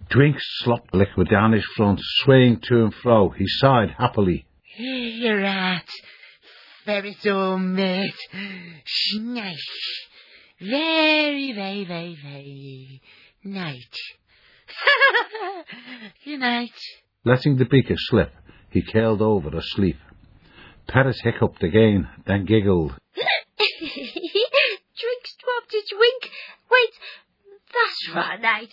Drink slopped liquid down his front, swaying to and fro. He sighed happily. You're right. Very so, mate. Nice. Very, very, very, very night. Good night. Letting the beaker slip, he keeled over asleep. Perrott hiccuped again, then giggled. Drink's dropped its wink. Wait, that's right, night.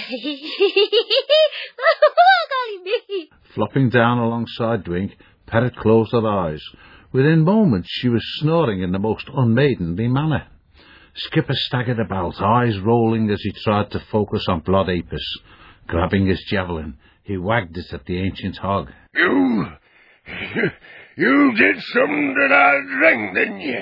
Golly me. Flopping down alongside Drink, Perrott closed her eyes. Within moments she was snoring in the most unmaidenly manner. Skipper staggered about, eyes rolling as he tried to focus on Bloodapus. Grabbing his javelin, he wagged it at the ancient hog. You did something to that ring, didn't you?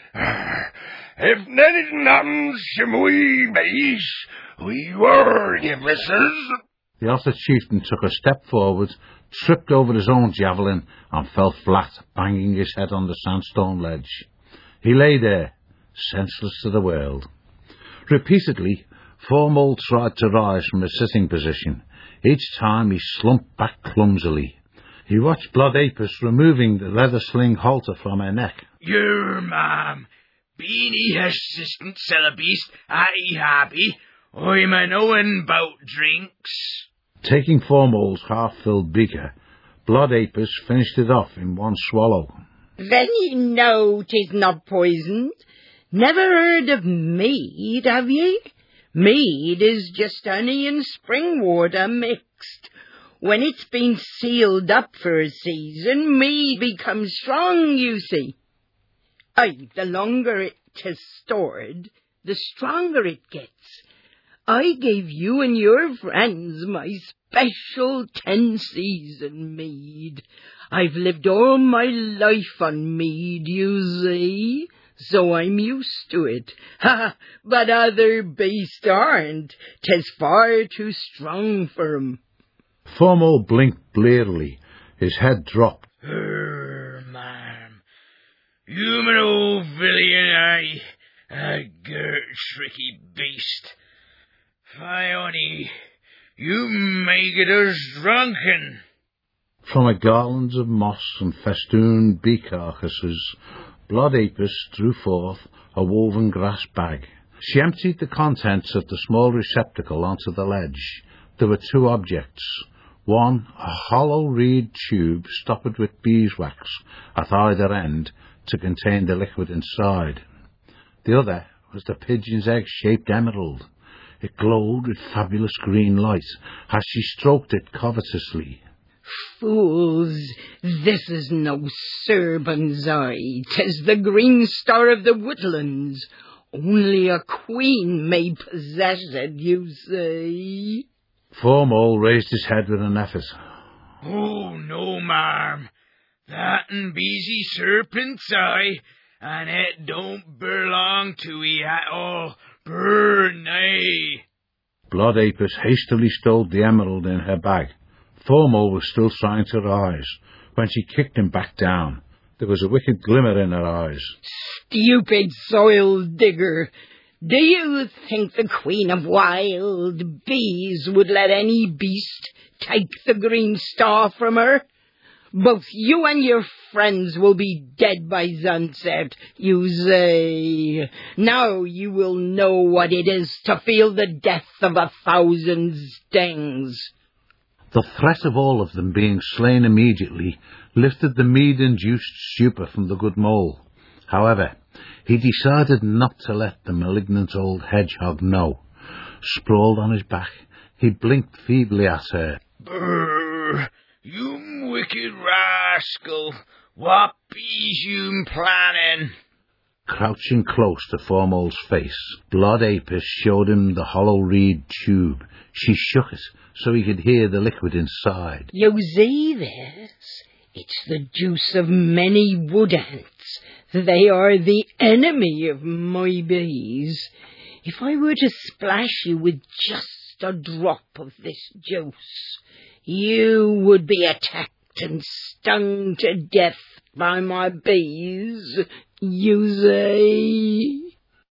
If anything happens to my base, we warn you, missus. The Otter chieftain took a step forward, tripped over his own javelin, and fell flat, banging his head on the sandstone ledge. He lay there, senseless to the world. Repeatedly, Foremold tried to rise from a sitting position. Each time he slumped back clumsily. He watched Bloodapus removing the leather sling halter from her neck. Your ma'am, beanie assistant sell beast, aye happy. I'm a knowing 'bout drinks. Taking Foremold's half-filled beaker, Bloodapus finished it off in one swallow. Then you know 'tis not poisoned. Never heard of mead, have ye? Mead is just honey and spring water mixed. When it's been sealed up for a season, mead becomes strong, you see. Aye, the longer it is stored, the stronger it gets. I gave you and your friends my special 10-season mead. I've lived all my life on mead, you see, so I'm used to it. Ha! But other beasts aren't. 'Tis far too strong for 'em. Foremold blinked blearily. His head dropped. Ma'am, you an old villain, aye, a girt tricky beast. Fie on ye, you may get us drunken. From a garland of moss and festooned bee carcasses, Bloodapus drew forth a woven grass bag. She emptied the contents of the small receptacle onto the ledge. There were two objects. One, a hollow reed tube stoppered with beeswax at either end to contain the liquid inside. The other was the pigeon's egg-shaped emerald. It glowed with fabulous green light as she stroked it covetously. Fools, this is no serpent's eye. 'Tis the green star of the woodlands. Only a queen may possess it, you see. Foremold raised his head with an effort. Oh, no, ma'am. That'n beezy serpent's eye, and it don't belong to ye at all. Burn, nay. Bloodapus hastily stowed the emerald in her bag. Foremold was still trying to rise when she kicked him back down. There was a wicked glimmer in her eyes. Stupid soil digger! Do you think the Queen of Wild Bees would let any beast take the green star from her? Both you and your friends will be dead by sunset, you say. Now you will know what it is to feel the death of 1,000 stings. The threat of all of them being slain immediately lifted the mead-induced stupor from the good mole. However, he decided not to let the malignant old hedgehog know. Sprawled on his back, he blinked feebly at her. Brr, you wicked rascal, what bees you planning? Crouching close to Foremold's face, Bloodapus showed him the hollow reed tube. She shook it so he could hear the liquid inside. You see this? It's the juice of many wood ants. They are the enemy of my bees. If I were to splash you with just a drop of this juice, you would be attacked and stung to death by my bees, you say.